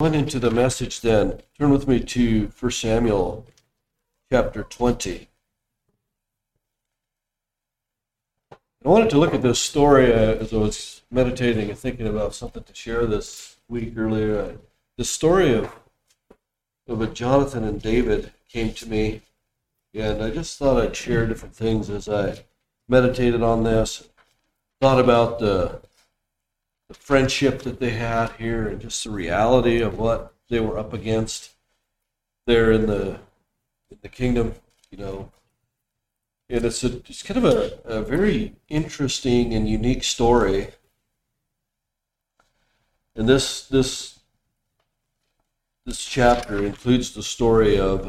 Went into the message then. Turn with me to 1 Samuel chapter 20. I wanted to look at this story as I was meditating and thinking about something to share this week earlier. The story of Jonathan and David came to me, and I just thought I'd share different things as I meditated on this. Thought about the friendship that they had here and just the reality of what they were up against there in the kingdom, And it's kind of a very interesting and unique story. And this chapter includes the story of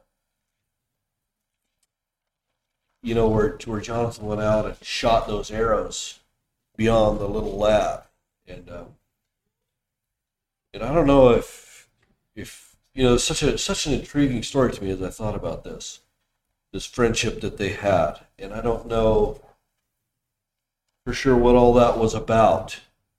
where Jonathan went out and shot those arrows beyond the little lad. And I don't know if such an intriguing story to me as I thought about this friendship that they had, and I don't know for sure what all that was about.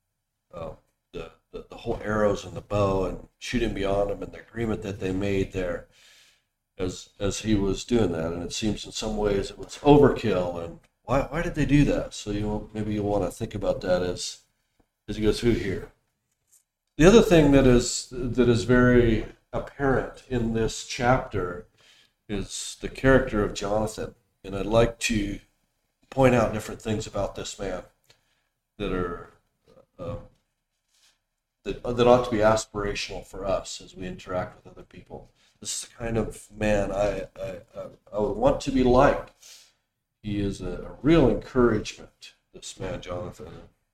The whole arrows and the bow and shooting beyond them and the agreement that they made there as he was doing that, and it seems in some ways it was overkill. And why did they do that? So maybe you want to think about that as you go through here. The other thing that is very apparent in this chapter is the character of Jonathan. And I'd like to point out different things about this man that are that ought to be aspirational for us as we interact with other people. This is the kind of man I would want to be like. He is a real encouragement, this man Jonathan.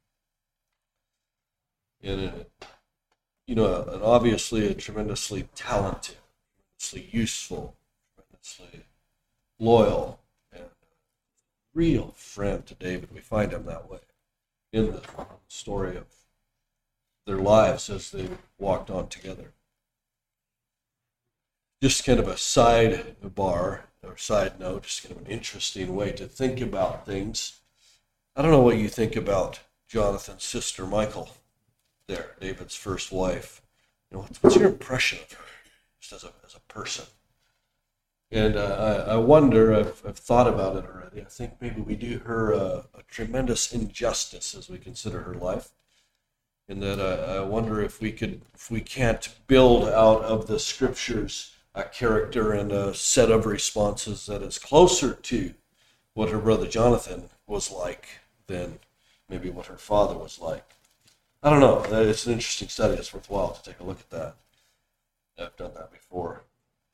And and obviously a tremendously talented, tremendously useful, tremendously loyal, and real friend to David. We find him that way in the story of their lives as they walked on together. Just kind of a sidebar or side note, just kind of an interesting way to think about things. I don't know what you think about Jonathan's sister Michal. There, David's first wife. What's your impression of her, just as a person? And I wonder. I've thought about it already. I think maybe we do her a tremendous injustice as we consider her life, and that I wonder if we can't build out of the scriptures a character and a set of responses that is closer to what her brother Jonathan was like than maybe what her father was like. I don't know. It's an interesting study. It's worthwhile to take a look at that. I've done that before.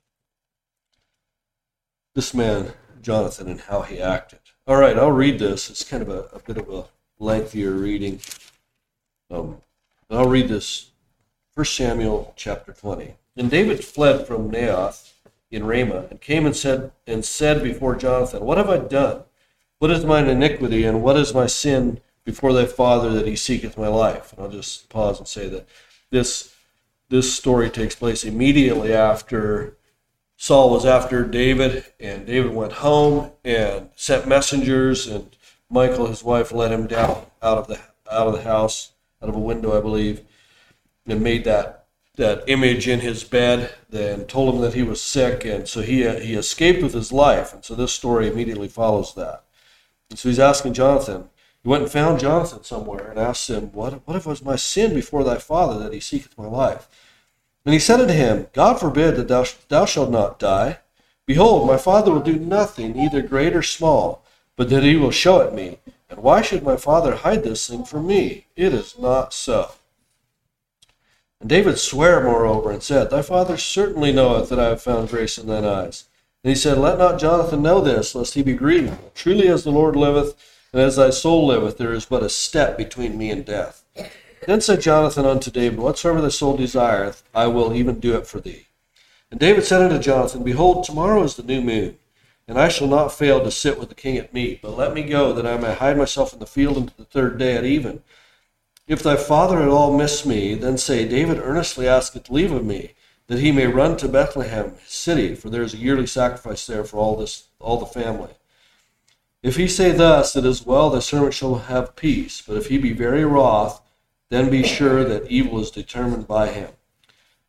This man, Jonathan, and how he acted. All right, I'll read this. It's kind of a bit of a lengthier reading. I'll read this. 1 Samuel chapter 20. And David fled from Naioth in Ramah and came and said before Jonathan, "What have I done? What is mine iniquity, and what is my sin before thy father that he seeketh my life?" And I'll just pause and say that this story takes place immediately after Saul was after David, and David went home and sent messengers, and Michal, his wife, let him down out of the house, out of a window, I believe, and made that image in his bed, then told him that he was sick, and so he escaped with his life. And so this story immediately follows that. And so he's asking Jonathan. He went and found Jonathan somewhere and asked him, What if it was my sin before thy father that he seeketh my life? And he said unto him, God forbid that thou shalt not die. Behold, my father will do nothing, either great or small, but that he will show it me. And why should my father hide this thing from me? It is not so. And David sware moreover and said, Thy father certainly knoweth that I have found grace in thine eyes. And he said, Let not Jonathan know this, lest he be grieved. Truly as the Lord liveth, and as thy soul liveth, there is but a step between me and death. Then said Jonathan unto David, Whatsoever thy soul desireth, I will even do it for thee. And David said unto Jonathan, Behold, tomorrow is the new moon, and I shall not fail to sit with the king at meat, but let me go, that I may hide myself in the field unto the third day at even. If thy father at all miss me, then say, David earnestly asketh leave of me, that he may run to Bethlehem, his city, for there is a yearly sacrifice there for all the family. If he say thus, it is well, the servant shall have peace. But if he be very wroth, then be sure that evil is determined by him.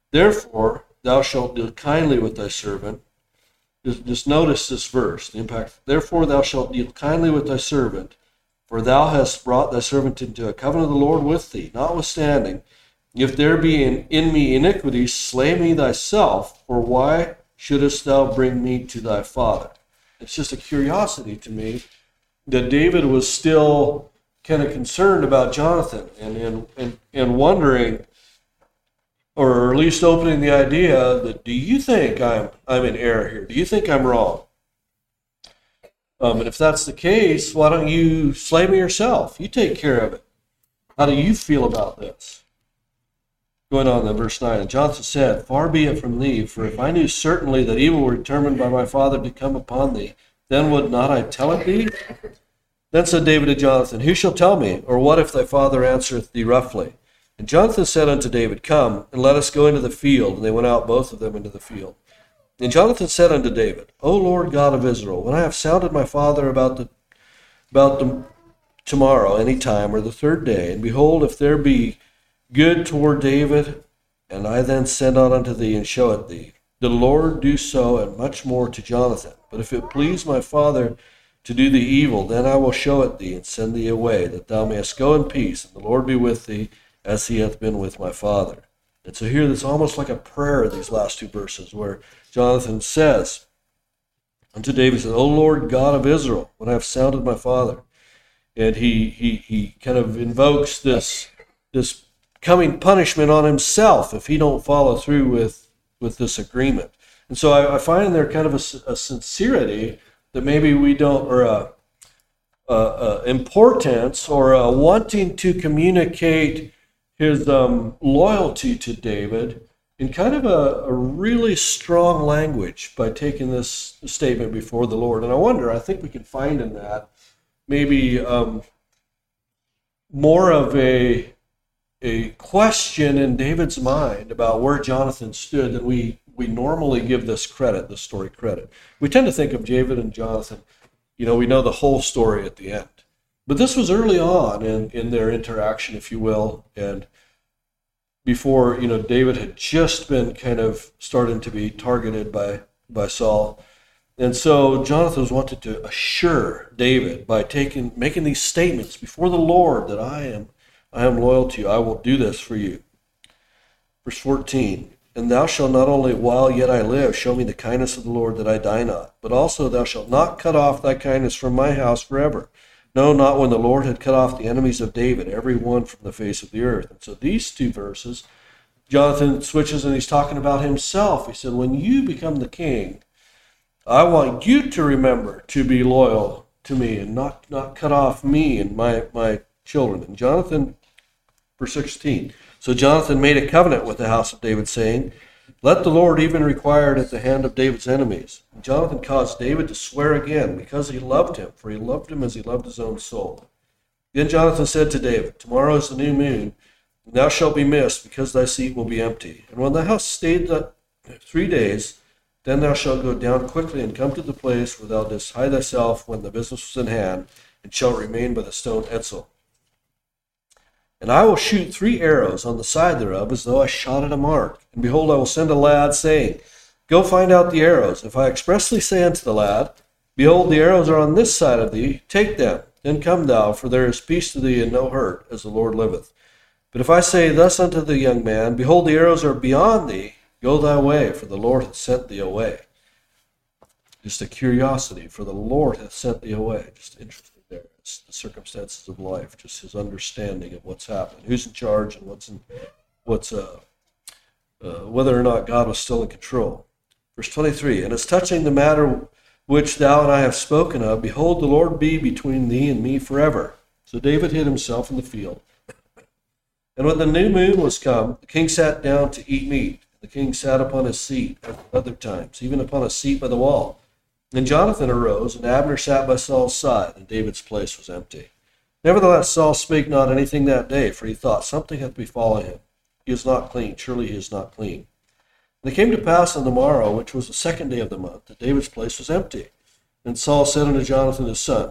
Therefore, thou shalt deal kindly with thy servant. Just notice this verse, the impact. Therefore, thou shalt deal kindly with thy servant, for thou hast brought thy servant into a covenant of the Lord with thee. Notwithstanding, if there be in me iniquity, slay me thyself, for why shouldest thou bring me to thy father? It's just a curiosity to me that David was still kind of concerned about Jonathan and wondering, or at least opening the idea that, do you think I'm in error here? Do you think I'm wrong? And if that's the case, why don't you slay me yourself? You take care of it. How do you feel about this? Going on then, verse 9. And Jonathan said, Far be it from thee, for if I knew certainly that evil were determined by my father to come upon thee, then would not I tell it thee? Then said David to Jonathan, Who shall tell me? Or what if thy father answereth thee roughly? And Jonathan said unto David, Come, and let us go into the field. And they went out both of them into the field. And Jonathan said unto David, O Lord God of Israel, when I have sounded my father about the tomorrow, any time, or the third day, and behold, if there be good toward David, and I then send out unto thee and show it thee, the Lord do so, and much more to Jonathan. But if it please my father to do thee evil, then I will show it thee, and send thee away, that thou mayest go in peace, and the Lord be with thee, as he hath been with my father. And so here it's almost like a prayer, these last two verses, where Jonathan says unto David, O Lord God of Israel, when I have sounded my father. And he kind of invokes this coming punishment on himself if he don't follow through with this agreement. And so I find in there kind of a sincerity that maybe we don't, or importance, or wanting to communicate his loyalty to David in kind of a really strong language by taking this statement before the Lord. And I think we can find in that maybe more of a question in David's mind about where Jonathan stood than we normally give this story credit. We tend to think of David and Jonathan, we know the whole story at the end. But this was early on in their interaction, if you will, and before, David had just been kind of starting to be targeted by Saul. And so Jonathan was wanted to assure David by making these statements before the Lord that I am loyal to you. I will do this for you. Verse 14, And thou shalt not only while yet I live show me the kindness of the Lord that I die not, but also thou shalt not cut off thy kindness from my house forever. No, not when the Lord had cut off the enemies of David, every one from the face of the earth. And so these two verses, Jonathan switches and he's talking about himself. He said, when you become the king, I want you to remember to be loyal to me and not cut off me and my children. And Jonathan, verse 16, So Jonathan made a covenant with the house of David, saying, Let the Lord even require it at the hand of David's enemies. And Jonathan caused David to swear again, because he loved him, for he loved him as he loved his own soul. Then Jonathan said to David, Tomorrow is the new moon, and thou shalt be missed, because thy seat will be empty. And when thou hast stayed 3 days, then thou shalt go down quickly and come to the place where thou didst hide thyself when the business was in hand, and shalt remain by the stone Etzel. And I will shoot 3 arrows on the side thereof, as though I shot at a mark. And behold, I will send a lad, saying, Go find out the arrows. If I expressly say unto the lad, Behold, the arrows are on this side of thee, take them. Then come thou, for there is peace to thee and no hurt, as the Lord liveth. But if I say thus unto the young man, Behold, the arrows are beyond thee, go thy way, for the Lord hath sent thee away. Just a curiosity, for the Lord hath sent thee away. Just interesting there. It's the circumstances of life, just his understanding of what's happening, who's in charge, and whether or not God was still in control. Verse 23, And as touching the matter which thou and I have spoken of, behold, the Lord be between thee and me forever. So David hid himself in the field. And when the new moon was come, the king sat down to eat meat. The king sat upon his seat at other times, even upon a seat by the wall. And Jonathan arose, and Abner sat by Saul's side, and David's place was empty. Nevertheless, Saul spake not anything that day, for he thought, Something hath befallen him. He is not clean, surely he is not clean. And it came to pass on the morrow, which was the 2nd day of the month, that David's place was empty. And Saul said unto Jonathan his son,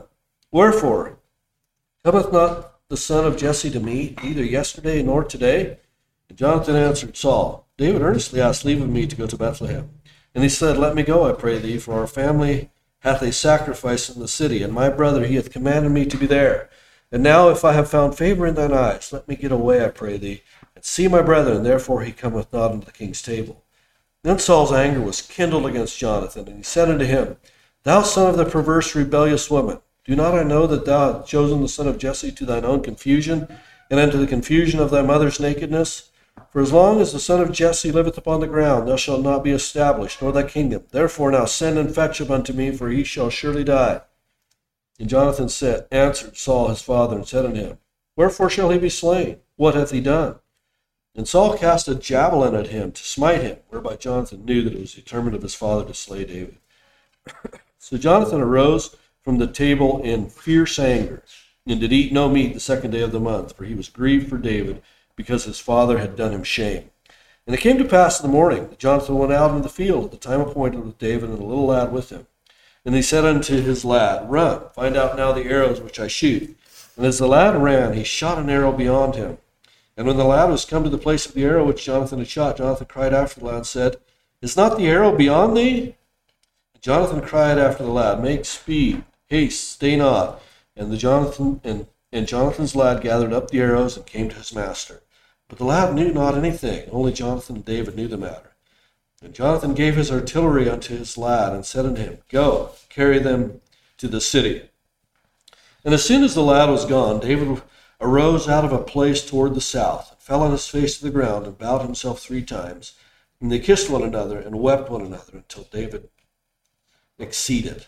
Wherefore cometh not the son of Jesse to me, neither yesterday nor today? And Jonathan answered Saul, David earnestly asked leave of me to go to Bethlehem. And he said, Let me go, I pray thee, for our family hath a sacrifice in the city, and my brother he hath commanded me to be there. And now if I have found favor in thine eyes, let me get away, I pray thee, and see my brethren, therefore he cometh not unto the king's table. Then Saul's anger was kindled against Jonathan, and he said unto him, Thou son of the perverse rebellious woman, do not I know that thou hast chosen the son of Jesse to thine own confusion, and unto the confusion of thy mother's nakedness? For as long as the son of Jesse liveth upon the ground, thou shalt not be established, nor thy kingdom. Therefore now send and fetch him unto me, for he shall surely die. And Jonathan answered Saul his father, and said unto him, Wherefore shall he be slain? What hath he done? And Saul cast a javelin at him to smite him, whereby Jonathan knew that it was determined of his father to slay David. So Jonathan arose from the table in fierce anger, and did eat no meat the second day of the month, for he was grieved for David, because his father had done him shame. And it came to pass in the morning that Jonathan went out into the field at the time appointed with David and a little lad with him. And he said unto his lad, Run, find out now the arrows which I shoot. And as the lad ran, he shot an arrow beyond him. And when the lad was come to the place of the arrow which Jonathan had shot, Jonathan cried after the lad, and said, Is not the arrow beyond thee? And Jonathan cried after the lad, Make speed, haste, stay not. And Jonathan's lad gathered up the arrows and came to his master. But the lad knew not anything, only Jonathan and David knew the matter. And Jonathan gave his artillery unto his lad, and said unto him, Go, carry them to the city. And as soon as the lad was gone, David arose out of a place toward the south, and fell on his face to the ground, and bowed himself 3 times. And they kissed one another, and wept one another, until David exceeded.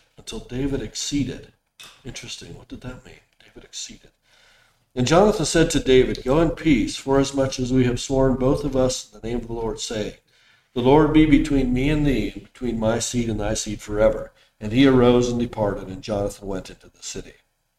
Interesting, what did that mean? David exceeded. And Jonathan said to David, Go in peace, forasmuch as we have sworn both of us in the name of the Lord, saying, The Lord be between me and thee, and between my seed and thy seed forever. And he arose and departed, and Jonathan went into the city.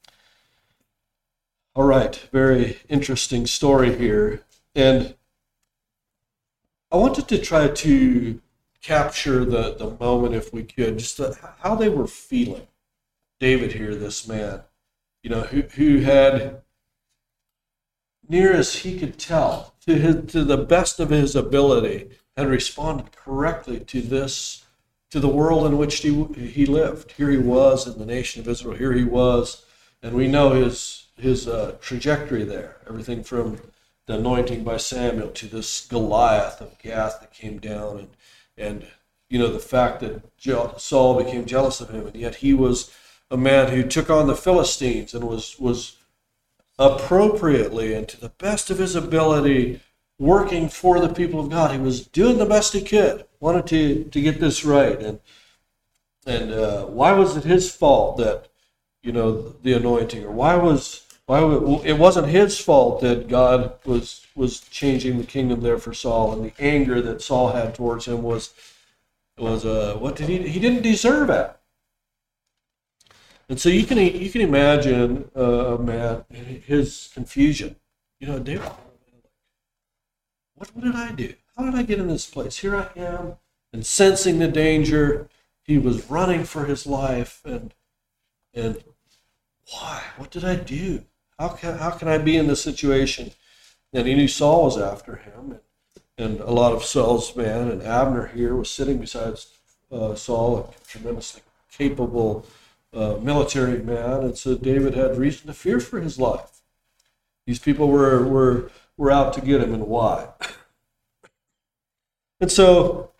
All right, very interesting story here. And I wanted to try to capture the moment, if we could, just how they were feeling. David here, this man, who had, near as he could tell, to the best of his ability, had responded correctly to the world in which he lived. Here he was in the nation of Israel. Here he was, and we know his trajectory there. Everything from the anointing by Samuel to this Goliath of Gath that came down, and the fact that Saul became jealous of him, and yet he was a man who took on the Philistines and was appropriately and to the best of his ability working for the people of God. He was doing the best he could, wanted to get this right. And why was it his fault that, the anointing, or why it wasn't his fault that God was changing the kingdom there for Saul, and the anger that Saul had towards him was what did he didn't deserve it. And so you can imagine a man, his confusion. David, what did I do? How did I get in this place? Here I am, and sensing the danger, he was running for his life, and why? What did I do? How can I be in this situation? And he knew Saul was after him, and a lot of Saul's men, and Abner here was sitting beside Saul, a tremendously capable military man, and so David had reason to fear for his life. These people were out to get him, and why? And so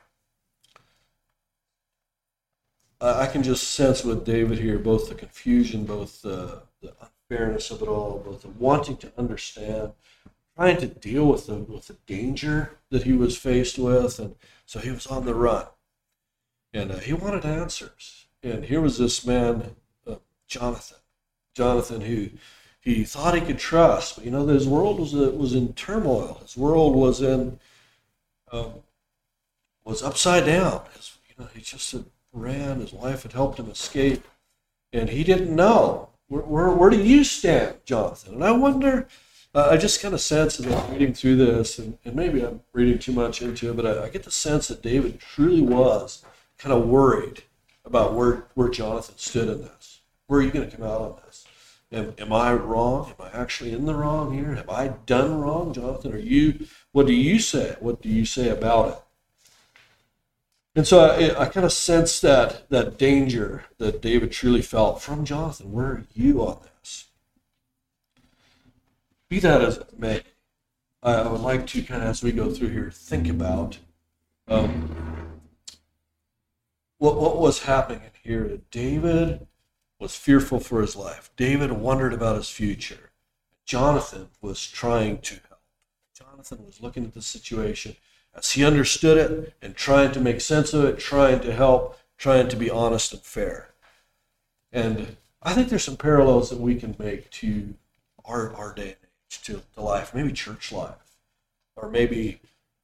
I can just sense with David here both the confusion, both the unfairness of it all, both the wanting to understand, trying to deal with the danger that he was faced with, and so he was on the run, and he wanted answers. And here was this man, Jonathan, who he thought he could trust, but his world was in turmoil. His world was upside down. He just had ran. His wife had helped him escape, and he didn't know where do you stand, Jonathan. And I wonder. I just kind of sense as I'm reading through this, and maybe I'm reading too much into it, but I get the sense that David truly was kind of worried about where Jonathan stood in this. Where are you going to come out on this? Am I wrong? Am I actually in the wrong here? Have I done wrong, Jonathan? What do you say? What do you say about it? And so I kind of sense that danger that David truly felt from Jonathan. Where are you on this? Be that as it may, I would like to kind of, as we go through here, think about what was happening in here. David was fearful for his life. David wondered about his future. Jonathan was trying to help. Jonathan was looking at the situation as he understood it and trying to make sense of it, trying to help, trying to be honest and fair. And I think there's some parallels that we can make to our day and age, to life, maybe church life, or maybe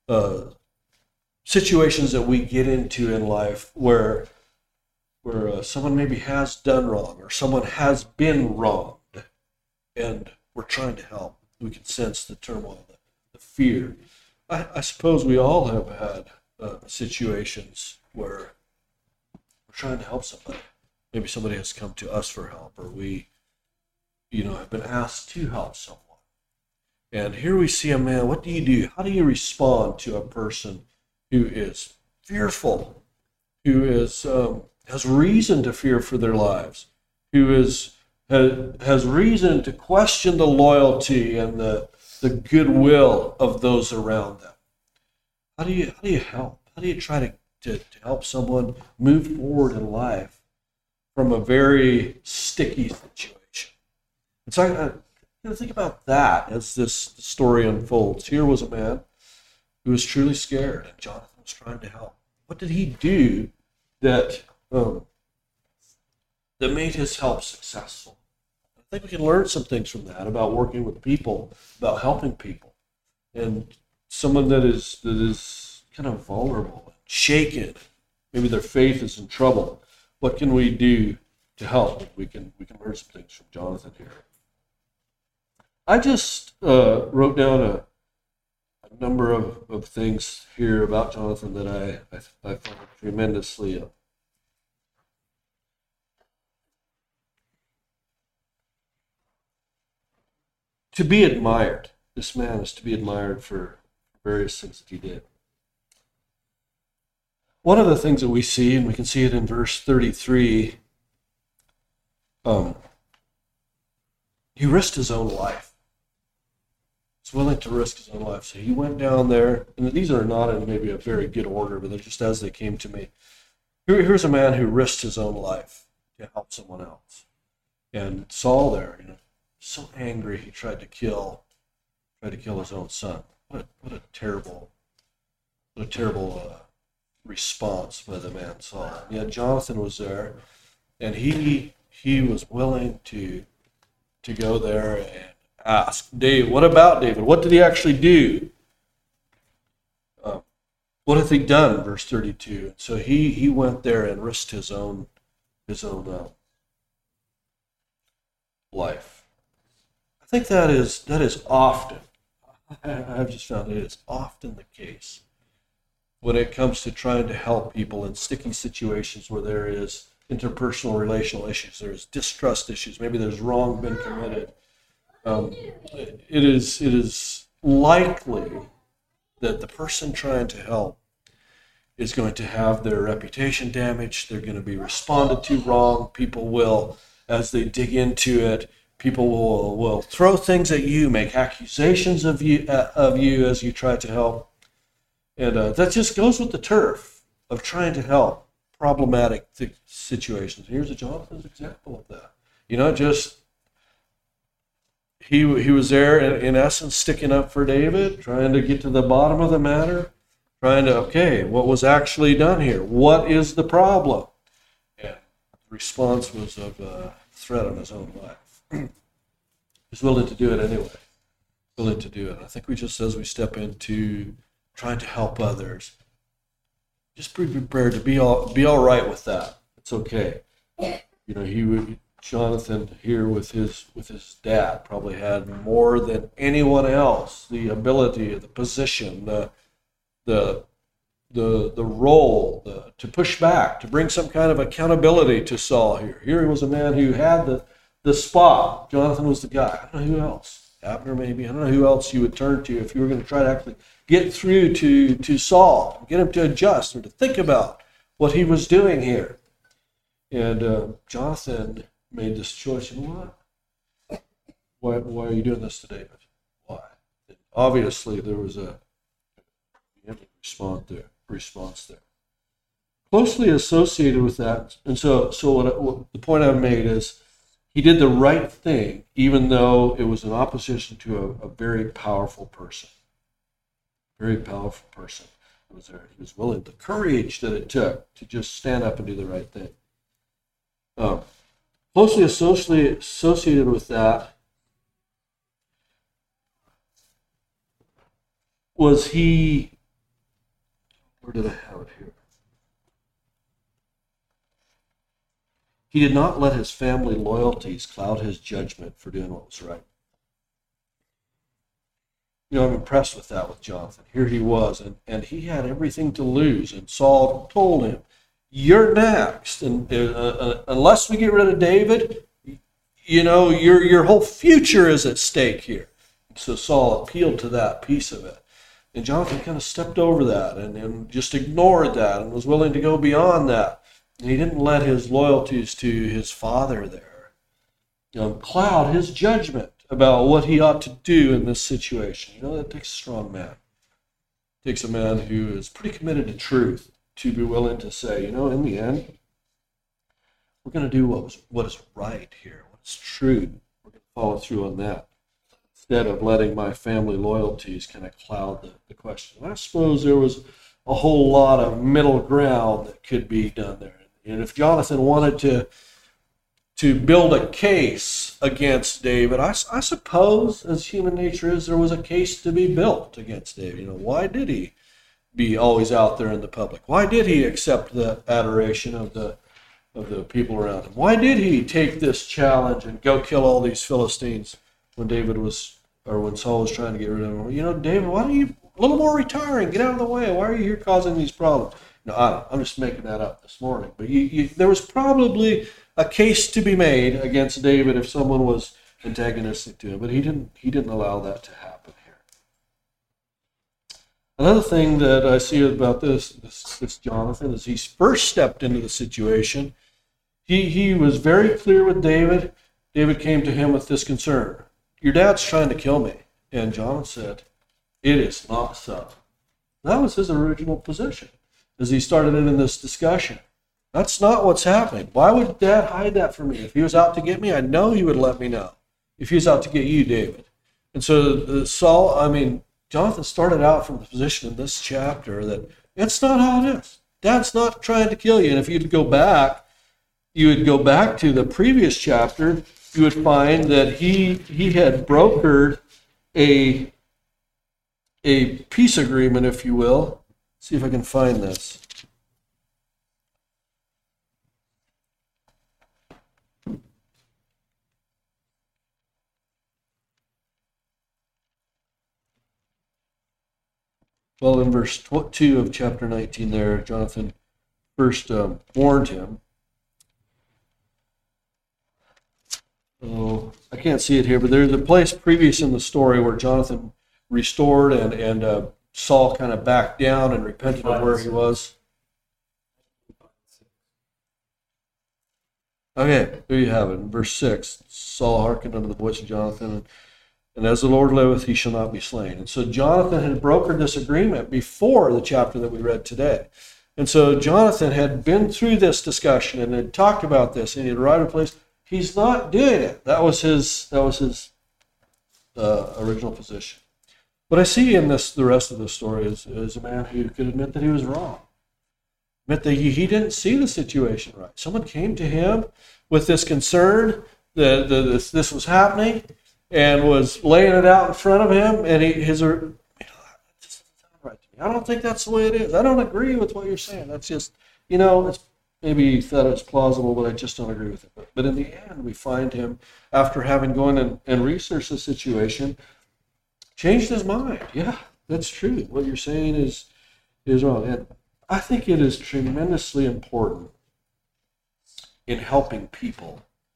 situations that we get into in life where someone maybe has done wrong or someone has been wronged, and we're trying to help. We can sense the turmoil, the fear. I suppose we all have had situations where we're trying to help somebody. Maybe somebody has come to us for help, or we, have been asked to help someone. And here we see a man. What do you do? How do you respond to a person who is fearful, who is has reason to fear for their lives, who has reason to question the loyalty and the goodwill of those around them? How do you help? How do you try to help someone move forward in life from a very sticky situation? And so I think about that as this story unfolds. Here was a man who was truly scared, and Jonathan was trying to help. What did he do that made his help successful? I think we can learn some things from that about working with people, about helping people, and someone that is kind of vulnerable and shaken. Maybe their faith is in trouble. What can we do to help? We can learn some things from Jonathan here. I just wrote down a number of things here about Jonathan that I find tremendously to be admired. This man is to be admired for various things that he did. One of the things that we see, and we can see it in verse 33, he risked his own life. He's willing to risk his own life. So he went down there, and these are not in maybe a very good order, but they're just as they came to me. Here's a man who risked his own life to help someone else. And Saul there, so angry, he tried to kill his own son. What a terrible response by the man Saul. And yet Jonathan was there, and he was willing to go there and ask David. What about David? What did he actually do? What have he done? Verse 32. So he went there and risked his own life. I think that is often. I've just found it is often the case when it comes to trying to help people in sticky situations where there is interpersonal relational issues, there's distrust issues, maybe there's wrong been committed. It is likely that the person trying to help is going to have their reputation damaged. They're going to be responded to wrong. People will, as they dig into it, people will throw things at you, make accusations of you as you try to help. And that just goes with the turf of trying to help problematic situations. Here's a Jonathan's example of that. He was there in essence sticking up for David, trying to get to the bottom of the matter, what was actually done here? What is the problem? And the response was of a threat on his own life. He's willing to do it anyway. Willing to do it. I think as we step into trying to help others, just be prepared to be all right with that. It's okay. Jonathan here with his dad probably had more than anyone else the ability, the position, the role to push back, to bring some kind of accountability to Saul here. Here he was a man who had the the spot. Jonathan was the guy. I don't know who else. Abner maybe. I don't know who else you would turn to if you were going to try to actually get through to Saul, get him to adjust or to think about what he was doing here. And Jonathan made this choice. You know what? Why are you doing this to David? Why? And obviously, there was a response there. Closely associated with that, and so what the point I've made is he did the right thing, even though it was in opposition to a very powerful person. Very powerful person was there. He was willing, the courage that it took to just stand up and do the right thing. Closely associated with that was he. Where did I have it here? He did not let his family loyalties cloud his judgment for doing what was right. You know, I'm impressed with that with Jonathan. Here he was, and he had everything to lose. And Saul told him, "You're next, and unless we get rid of David, you know, your whole future is at stake here." So Saul appealed to that piece of it. And Jonathan kind of stepped over that and just ignored that and was willing to go beyond that. And he didn't let his loyalties to his father there cloud his judgment about what he ought to do in this situation. You know, that takes a strong man. It takes a man who is pretty committed to truth to be willing to say, you know, in the end, we're going to do what is right here, what's true. We're going to follow through on that, instead of letting my family loyalties kind of cloud the question. And I suppose there was a whole lot of middle ground that could be done there. And if Jonathan wanted to build a case against David, I suppose, as human nature is, there was a case to be built against David. You know, why did he be always out there in the public? Why did he accept the adoration of the people around him? Why did he take this challenge and go kill all these Philistines when when Saul was trying to get rid of him? You know, David, why don't you a little more retiring? Get out of the way. Why are you here causing these problems? No, I'm just making that up this morning. But there was probably a case to be made against David if someone was antagonistic to him, but he didn't allow that to happen here. Another thing that I see about this Jonathan is he first stepped into the situation. He was very clear with David. David came to him with this concern: "Your dad's trying to kill me." And Jonathan said, "It is not so." That was his original position as he started in this discussion. That's not what's happening. Why would Dad hide that from me? If he was out to get me, I know he would let me know. If he was out to get you, David. And so Jonathan started out from the position in this chapter that it's not how it is. Dad's not trying to kill you. And if you would go back to the previous chapter, you would find that he had brokered a peace agreement, if you will. See if I can find this. Well, in verse 2 of chapter 19 there, Jonathan first warned him. Oh, I can't see it here, but there's a place previous in the story where Jonathan restored and Saul kind of backed down and repented of where he was. Okay, there you have it. In verse 6, Saul hearkened unto the voice of Jonathan, and as the Lord liveth, he shall not be slain. And so Jonathan had brokered this agreement before the chapter that we read today. And so Jonathan had been through this discussion and had talked about this, and he had arrived at a place. He's not doing it. That was his original position. What I see in the rest of the story is a man who could admit that he was wrong. Admit that he didn't see the situation right. Someone came to him with this concern that this was happening and was laying it out in front of him, and that doesn't sound right to me. I don't think that's the way it is. I don't agree with what you're saying. That's just, it's maybe you thought it's plausible, but I just don't agree with it. But in the end, we find him, after having gone and researched the situation, changed his mind. Yeah, that's true. What you're saying is wrong. And I think it is tremendously important in helping people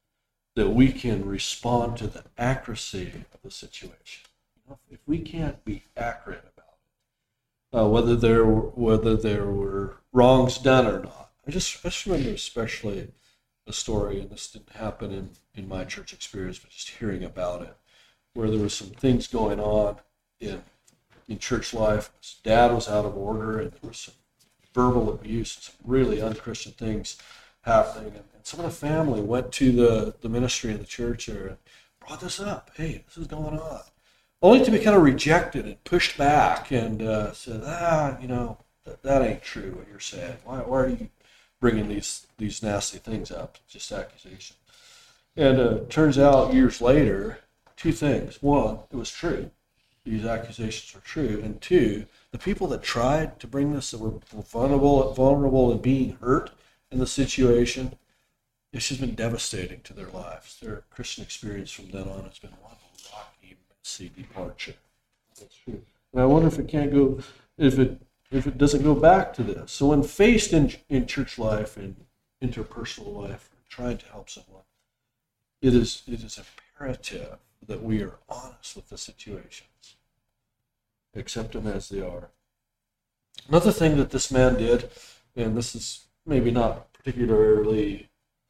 that we can respond to the accuracy of the situation. If we can't be accurate about it, whether there were wrongs done or not. I just remember especially a story, and this didn't happen in my church experience, but just hearing about it, where there was some things going on in church life. His dad was out of order, and there was some verbal abuse and some really unchristian things happening. And some of the family went to the ministry in the church there and brought this up. Hey, this is going on. Only to be kind of rejected and pushed back and said, that ain't true what you're saying. Why are you bringing these nasty things up? Just accusation. And it turns out years later, two things. One, it was true. These accusations were true. And two, the people that tried to bring this, that were vulnerable and being hurt in the situation, it's just been devastating to their lives. Their Christian experience from then on has been one rocky, messy departure. That's true. And I wonder if it can't go, if it doesn't go back to this. So when faced in church life and interpersonal life, trying to help someone, it is imperative that we are honest with the situations. Accept them as they are. Another thing that this man did, and this is maybe not particularly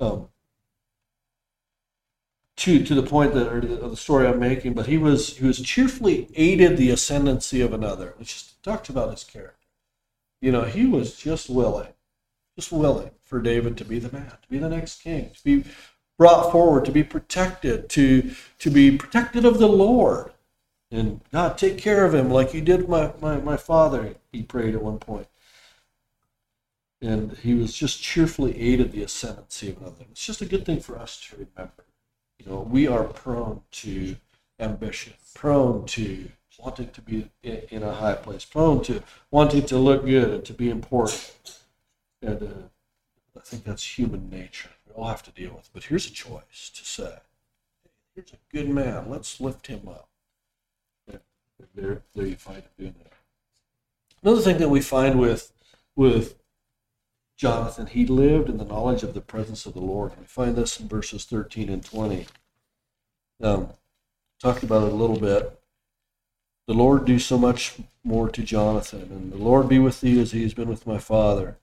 to the point of the story I'm making, but he was cheerfully aided the ascendancy of another. It just talks about his character. He was just willing for David to be the man, to be the next king, to be brought forward, to be protected, to be protected of the Lord. And God, take care of him like you did my father, he prayed at one point. And he was just cheerfully aided the ascendancy of another. It's just a good thing for us to remember. We are prone to ambition, prone to wanting to be in a high place, prone to wanting to look good and to be important. And I think that's human nature. We all have to deal with it. But here's a choice to say, hey, here's a good man. Let's lift him up. And there you find him doing that. Another thing that we find with Jonathan, he lived in the knowledge of the presence of the Lord. We find this in verses 13 and 20. Talked about it a little bit. The Lord do so much more to Jonathan, and the Lord be with thee as he has been with my father.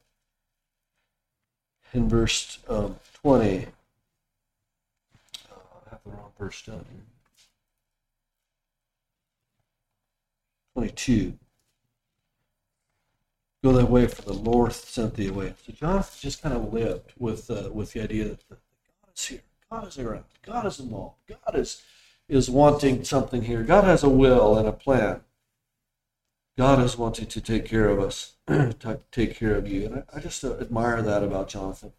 In verse 20, I have the wrong verse down here. 22. Go that way, for the Lord sent thee away. So Jonathan just kind of lived with the idea that God is here, God is around, God is involved, God is wanting something here. God has a will and a plan. God is wanting to take care of us, to take care of you. And I just admire that about Jonathan.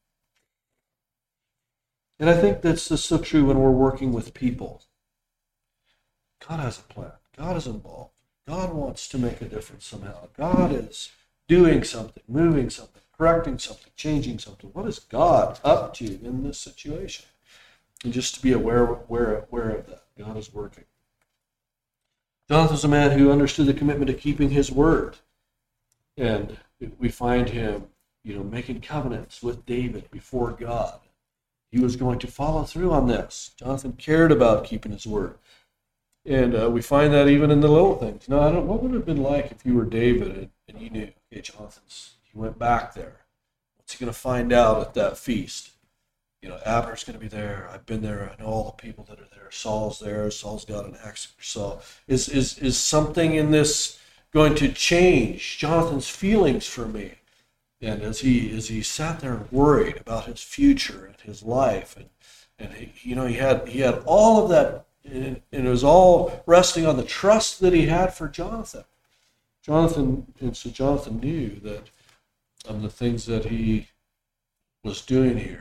And I think that's so true when we're working with people. God has a plan. God is involved. God wants to make a difference somehow. God is doing something, moving something, correcting something, changing something. What is God up to in this situation? And just to be aware of that. God is working. Jonathan was a man who understood the commitment to keeping his word. And we find him, making covenants with David before God. He was going to follow through on this. Jonathan cared about keeping his word. And we find that even in the little things. What would it have been like if you were David and you knew, okay, he went back there. What's he going to find out at that feast? Abner's going to be there. I've been there. I know all the people that are there. Saul's there. Saul's got an axe for Saul. Is something in this going to change Jonathan's feelings for me? And as he sat there and worried about his future and his life, and he had all of that, and it was all resting on the trust that he had for Jonathan. Jonathan knew that the things that he was doing here,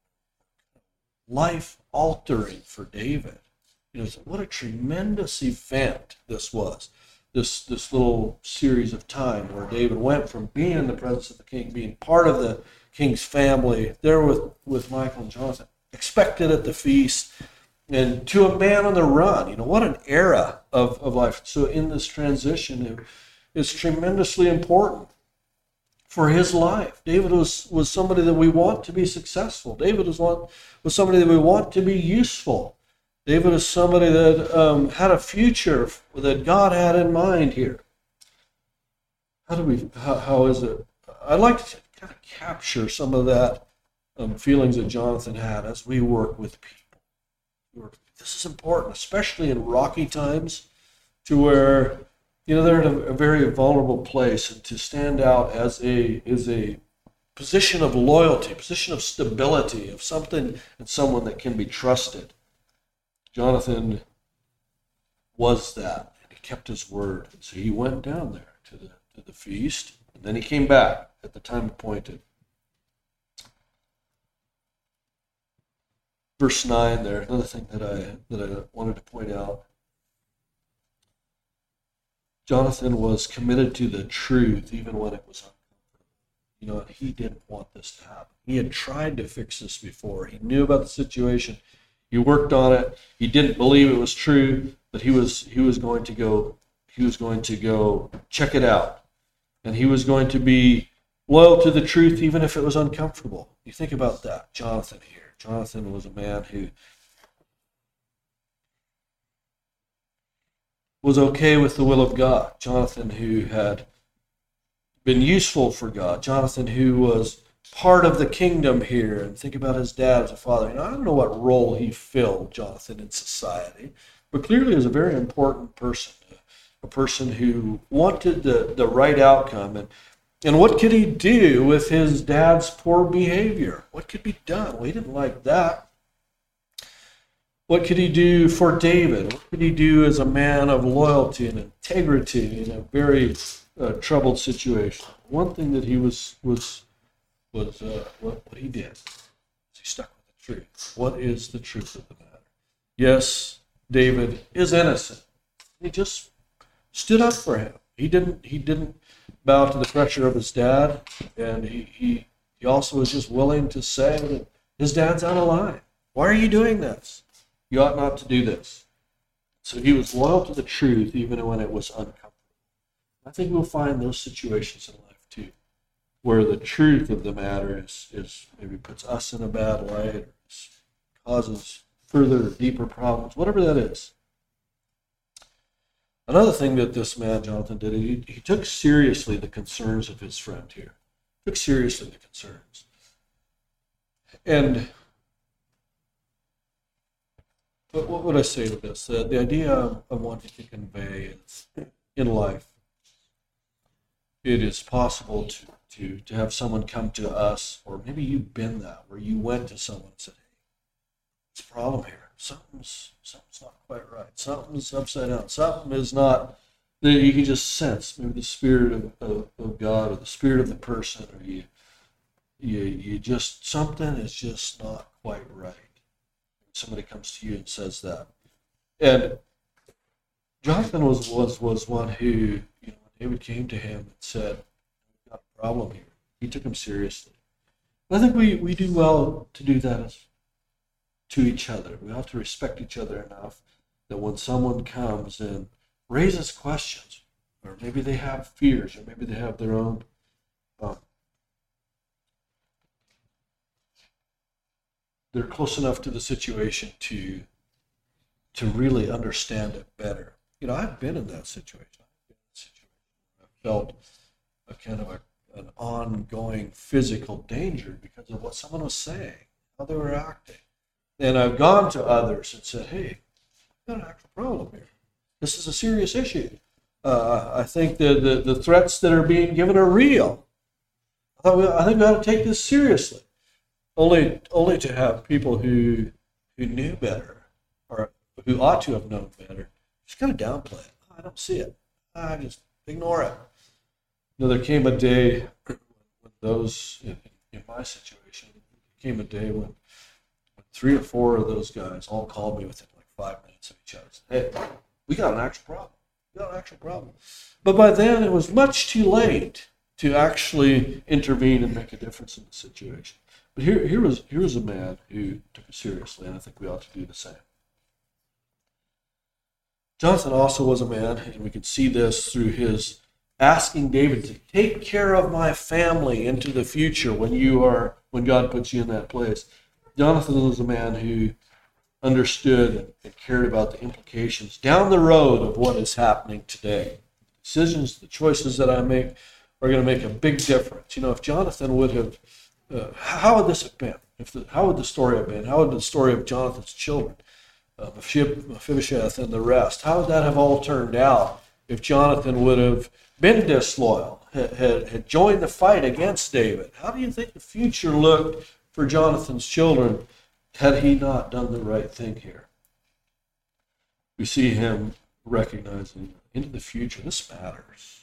life-altering for David. What a tremendous event this was. This little series of time where David went from being in the presence of the king, being part of the king's family, there with Michal and Jonathan, expected at the feast, and to a man on the run. What an era of life. So in this transition, it's tremendously important for his life. David was somebody that we want to be successful. David was somebody that we want to be useful. David is somebody that had a future that God had in mind here. How is it? I'd like to kind of capture some of that feelings that Jonathan had as we work with people. This is important, especially in rocky times, to where they're in a very vulnerable place, and to stand out as a position of loyalty, position of stability, of something and someone that can be trusted. Jonathan was that, and he kept his word. So he went down there to the feast, and then he came back at the time appointed. Verse 9 there, another thing that I wanted to point out. Jonathan was committed to the truth even when it was uncomfortable. He didn't want this to happen. He had tried to fix this before. He knew about the situation. He worked on it. He didn't believe it was true, but he was going to go check it out. And he was going to be loyal to the truth even if it was uncomfortable. You think about that, Jonathan here. Jonathan was a man who was okay with the will of God. Jonathan who had been useful for God. Jonathan who was part of the kingdom here. And think about his dad as a father. I don't know what role he filled, Jonathan, in society, but clearly is a very important person. A person who wanted the right outcome. And what could he do with his dad's poor behavior? What could be done? Well, he didn't like that. What could he do for David? What could he do as a man of loyalty and integrity in a very troubled situation? One thing that he was what he did is he stuck with the truth. What is the truth of the matter? Yes, David is innocent. He just stood up for him. He didn't bow to the pressure of his dad, and he also was just willing to say that his dad's out of line. Why are you doing this? You ought not to do this. So he was loyal to the truth even when it was uncomfortable. I think we'll find those situations in life too, where the truth of the matter is maybe puts us in a bad light, or causes further, deeper problems, whatever that is. Another thing that this man, Jonathan, did, he took seriously the concerns of his friend here. Took seriously the concerns. And what would I say to this? The idea of wanting to convey is, in life, it is possible to have someone come to us, or maybe you've been that, where you went to someone and said, hey, there's a problem here. Something's not quite right. Something's upside down. Something is not, that you can just sense, maybe the spirit of God or the spirit of the person, or you just, something is just not quite right. Somebody comes to you and says that. And Jonathan was one who, when David came to him and said, we've got a problem here, he took him seriously. And I think we do well to do that to each other. We have to respect each other enough that when someone comes and raises questions, or maybe they have fears, or maybe they have their own they're close enough to the situation to really understand it better. I've been in that situation. I felt a kind of an ongoing physical danger because of what someone was saying, how they were acting. And I've gone to others and said, hey, we've got an actual problem here. This is a serious issue. I think the threats that are being given are real. I think we ought to take this seriously. Only to have people who knew better, or who ought to have known better, just kind of downplay it. I don't see it. I just ignore it. There came a day when those, in my situation, came a day when 3 or 4 of those guys all called me within like 5 minutes of each other. Hey, we got an actual problem. But by then, it was much too late to actually intervene and make a difference in the situation. But here was a man who took it seriously, and I think we ought to do the same. Jonathan also was a man, and we can see this through his asking David to take care of my family into the future when God puts you in that place. Jonathan was a man who understood and cared about the implications down the road of what is happening today. Decisions, the choices that I make are going to make a big difference. If Jonathan would have, how would this have been? How would the story have been? How would the story of Jonathan's children, Mephibosheth and the rest, how would that have all turned out if Jonathan would have been disloyal, had joined the fight against David? How do you think the future looked for Jonathan's children had he not done the right thing here? We see him recognizing into the future, this matters.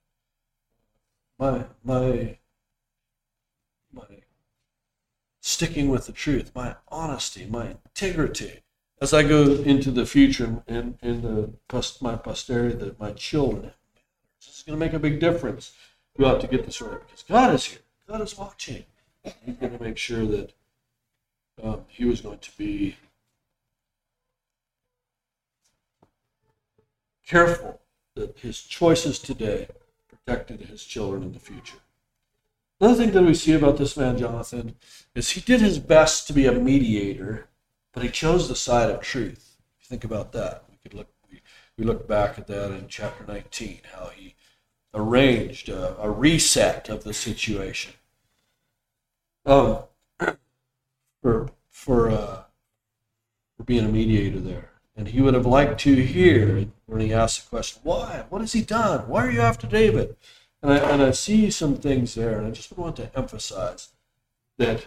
My sticking with the truth, my honesty, my integrity, as I go into the future and my posterity, my children, this is going to make a big difference. We ought to get this right because God is here. God is watching. He's going to make sure that he was going to be careful that his choices today protected his children in the future. Another thing that we see about this man, Jonathan, is he did his best to be a mediator, but he chose the side of truth. If you think about that, we look back at that in chapter 19, how he arranged a reset of the situation. For being a mediator there. And he would have liked to hear when he asked the question, why? What has he done? Why are you after David? And I see some things there, and I just want to emphasize that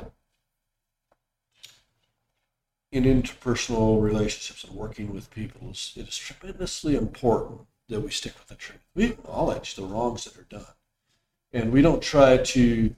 in interpersonal relationships and working with people, it is tremendously important that we stick with the truth. We acknowledge the wrongs that are done, and we don't try to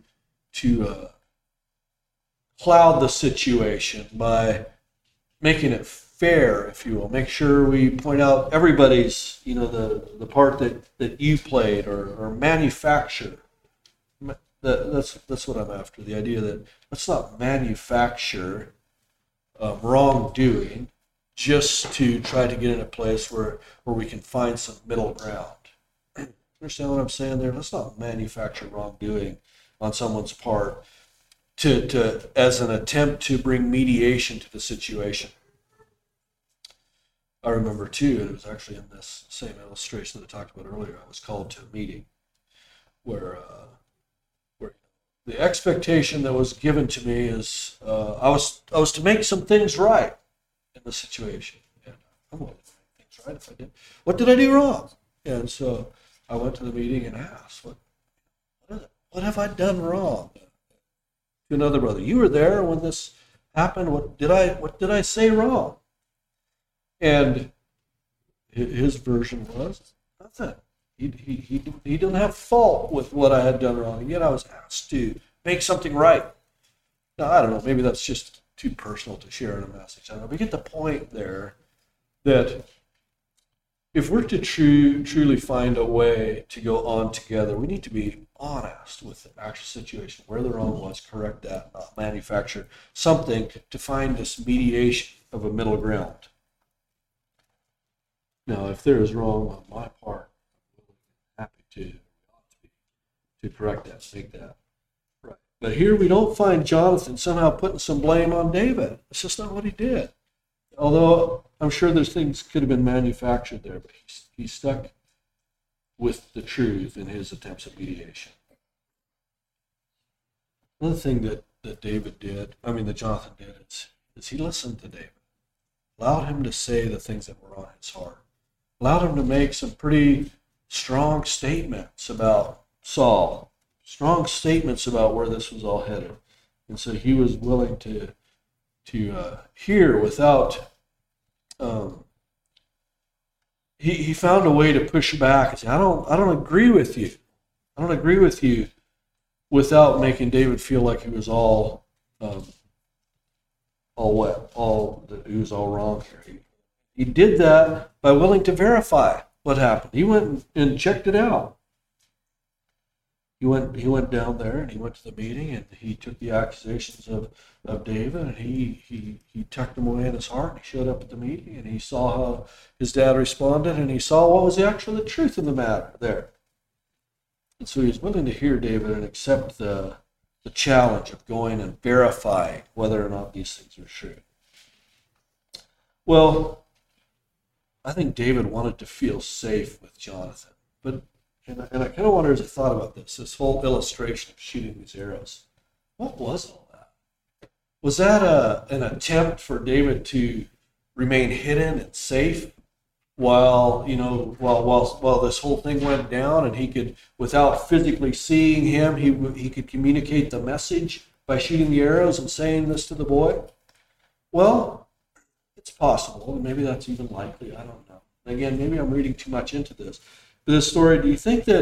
cloud the situation by making it fair, if you will. Make sure we point out everybody's, the part that you played or manufacture. That's what I'm after. The idea that let's not manufacture wrongdoing just to try to get in a place where we can find some middle ground. Understand what I'm saying there? Let's not manufacture wrongdoing on someone's part to as an attempt to bring mediation to the situation. I remember too, it was actually in this same illustration that I talked about earlier. I was called to a meeting where the expectation that was given to me is I was to make some things right in the situation. And I'm willing to make things right if I did. What did I do wrong? And so I went to the meeting and asked, what have I done wrong? To another brother, you were there when this happened. What did I say wrong? And his version was nothing. He didn't have fault with what I had done wrong, and yet I was asked to make something right. Now, I don't know, maybe that's just too personal to share in a message. I don't know. We get the point there that if we're to truly find a way to go on together, we need to be honest with the actual situation, where the wrong was, correct that, not manufacture something to find this mediation of a middle ground. Now, if there is wrong on my part, I'm happy to correct that, make that right. But here we don't find Jonathan somehow putting some blame on David. It's just not what he did. Although I'm sure there's things could have been manufactured there, but he stuck with the truth in his attempts at mediation. Another thing that Jonathan did is he listened to David, allowed him to say the things that were on his heart, allowed him to make some pretty strong statements about Saul, strong statements about where this was all headed. And so he was willing to hear without, he found a way to push back and say, I don't agree with you. I don't agree with you, without making David feel like he was all wrong here. He did that by willing to verify what happened. He went and checked it out. He went down there and he went to the meeting and he took the accusations of David and he tucked them away in his heart. And he showed up at the meeting and he saw how his dad responded and he saw what was actually the truth of the matter there. And so he's willing to hear David and accept the challenge of going and verifying whether or not these things are true. Well, I think David wanted to feel safe with Jonathan. And I kind of wonder as I thought about this whole illustration of shooting these arrows, what was all that? Was that an attempt for David to remain hidden and safe while this whole thing went down, and he could, without physically seeing him, he could communicate the message by shooting the arrows and saying this to the boy? Well, it's possible, and maybe that's even likely. I don't know. Again, maybe I'm reading too much into this. But this story, do you think that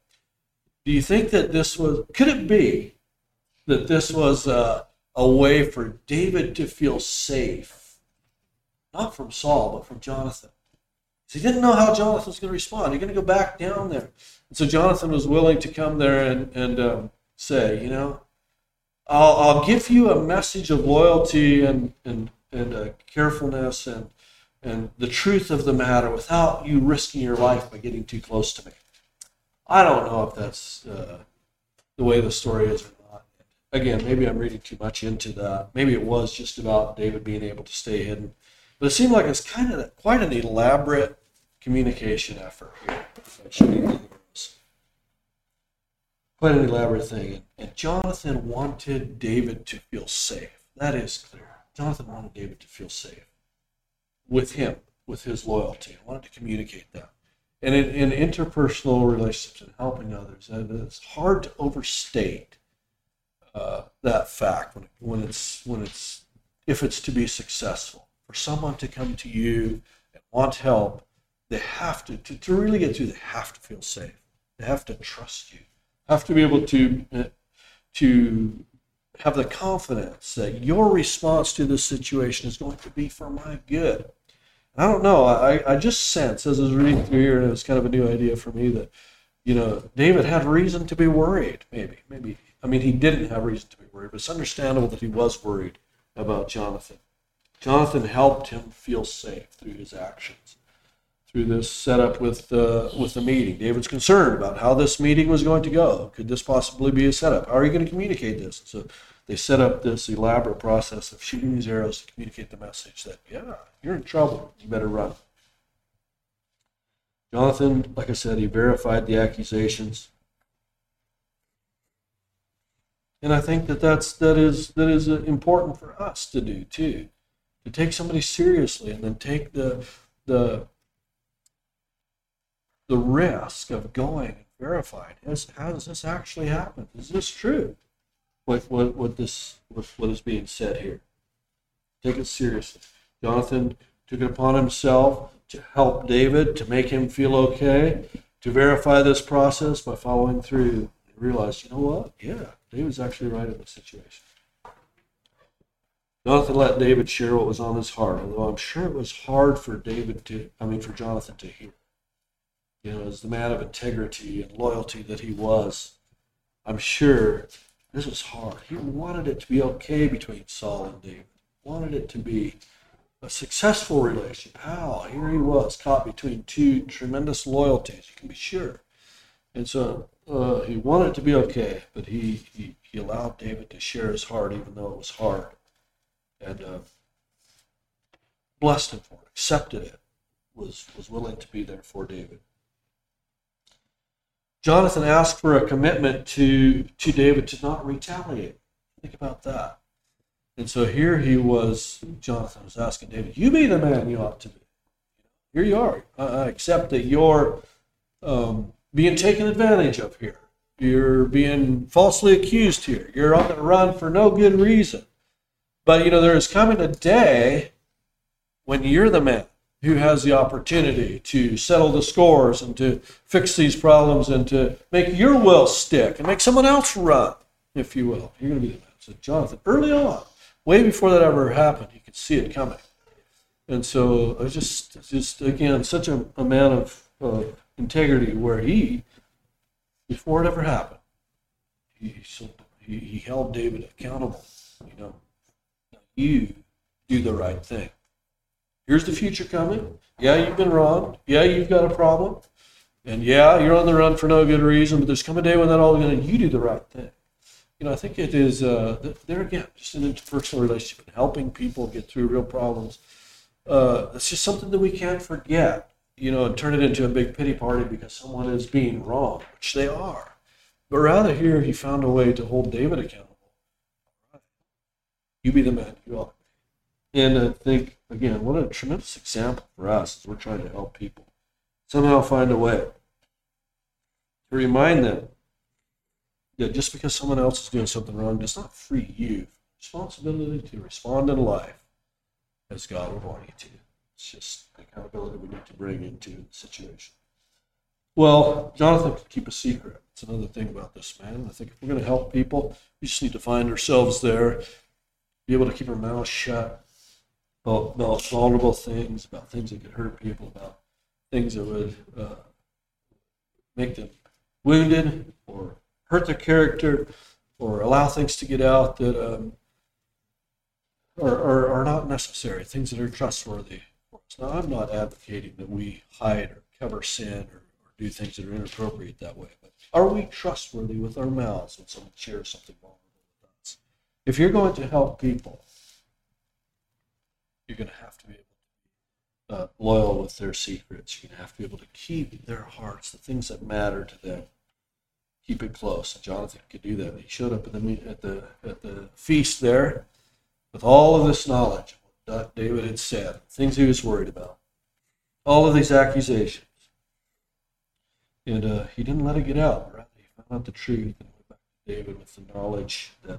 this was? Could it be that this was a way for David to feel safe, not from Saul, but from Jonathan? He didn't know how Jonathan was going to respond. You're going to go back down there. And so Jonathan was willing to come there and say, I'll give you a message of loyalty and carefulness and the truth of the matter without you risking your life by getting too close to me. I don't know if that's the way the story is or not. Again, maybe I'm reading too much into that. Maybe it was just about David being able to stay hidden. But it seemed like it's kind of quite an elaborate communication effort here. Quite an elaborate thing. And Jonathan wanted David to feel safe. That is clear. Jonathan wanted David to feel safe with him, with his loyalty. He wanted to communicate that. And in interpersonal relationships and helping others, it's hard to overstate that fact if it's to be successful. For someone to come to you and want help, they have to really get through, they have to feel safe. They have to trust you. Have to be able to have the confidence that your response to this situation is going to be for my good. And I don't know, I just sense as I was reading through here, and it was kind of a new idea for me, that David had reason to be worried, maybe. I mean, he didn't have reason to be worried, but it's understandable that he was worried about Jonathan. Jonathan helped him feel safe through his actions, through this setup with the meeting. David's concerned about how this meeting was going to go. Could this possibly be a setup? How are you going to communicate this? So they set up this elaborate process of shooting these arrows to communicate the message that, yeah, you're in trouble. You better run. Jonathan, like I said, he verified the accusations. And I think that is important for us to do too. To take somebody seriously and then take the risk of going and verifying. How does this actually happen? Is this true? What is being said here? Take it seriously. Jonathan took it upon himself to help David, to make him feel okay, to verify this process by following through. He realized, you know what? Yeah, David's actually right in this situation. Jonathan let David share what was on his heart, although I'm sure it was hard for Jonathan to hear. As the man of integrity and loyalty that he was, I'm sure this was hard. He wanted it to be okay between Saul and David. He wanted it to be a successful relationship. How? Here he was, caught between two tremendous loyalties, you can be sure. And so he wanted it to be okay, but he allowed David to share his heart even though it was hard. And blessed him for it, accepted it, was willing to be there for David. Jonathan asked for a commitment to David to not retaliate. Think about that. And so here Jonathan was asking David, you be the man you ought to be. Here you are. I accept that you're being taken advantage of here. You're being falsely accused here. You're on the run for no good reason. But, there is coming a day when you're the man who has the opportunity to settle the scores and to fix these problems and to make your will stick and make someone else run, if you will. You're going to be the man. So Jonathan, early on, way before that ever happened, he could see it coming. And so I was just again, such a man of integrity where before it ever happened, he held David accountable. You do the right thing. Here's the future coming. Yeah, you've been wronged. Yeah, you've got a problem. And yeah, you're on the run for no good reason, but there's come a day when that all is going to, you do the right thing. I think it is, there again, just an interpersonal relationship and helping people get through real problems. It's just something that we can't forget, and turn it into a big pity party because someone is being wrong, which they are. But rather here, he found a way to hold David accountable. You be the man you are. And I think, again, what a tremendous example for us as we're trying to help people. Somehow find a way to remind them that just because someone else is doing something wrong does not free you from responsibility to respond in life as God would want you to. It's just the accountability we need to bring into the situation. Well, Jonathan could keep a secret. It's another thing about this man. I think if we're going to help people, we just need to find ourselves there, be able to keep our mouths shut about vulnerable things, about things that could hurt people, about things that would make them wounded or hurt their character or allow things to get out that are not necessary, things that are trustworthy. Now, I'm not advocating that we hide or cover sin or do things that are inappropriate that way, but are we trustworthy with our mouths when someone shares something vulnerable with us? If you're going to help people, you're going to have to be able loyal with their secrets. You're going to have to be able to keep their hearts, the things that matter to them. Keep it close. And Jonathan could do that. He showed up at the feast there with all of this knowledge of what David had said, things he was worried about, all of these accusations. And he didn't let it get out. Right? He found out the truth and went back to David with the knowledge that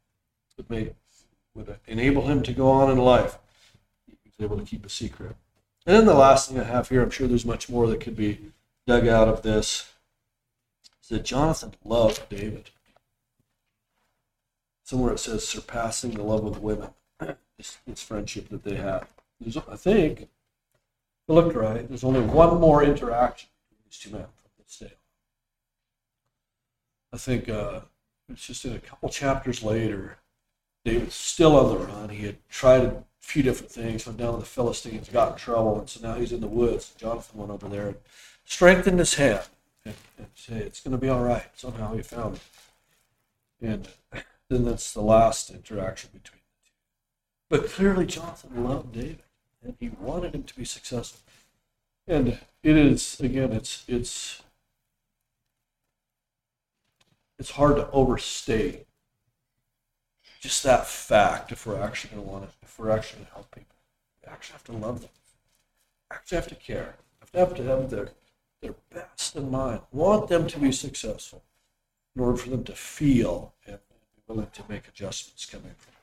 would enable him to go on in life. He was able to keep a secret. And then the last thing I have here, I'm sure there's much more that could be dug out of this, is that Jonathan loved David. Somewhere it says surpassing the love of women, this friendship that they had. I think, if I looked right, there's only one more interaction between these two men from this day on. I think it's just in a couple chapters later, David's still on the run. He had tried a few different things, went down to the Philistines, got in trouble, and so now he's in the woods. Jonathan went over there and strengthened his hand and said, it's going to be all right. Somehow he found it. And then that's the last interaction between the two. But clearly Jonathan loved David, and he wanted him to be successful. And it is, again, it's hard to overstate just that fact if we're actually going to want it, if we're actually going to help people. We actually have to love them. We actually have to care. We have to have their best in mind. Want them to be successful in order for them to feel and be willing to make adjustments coming from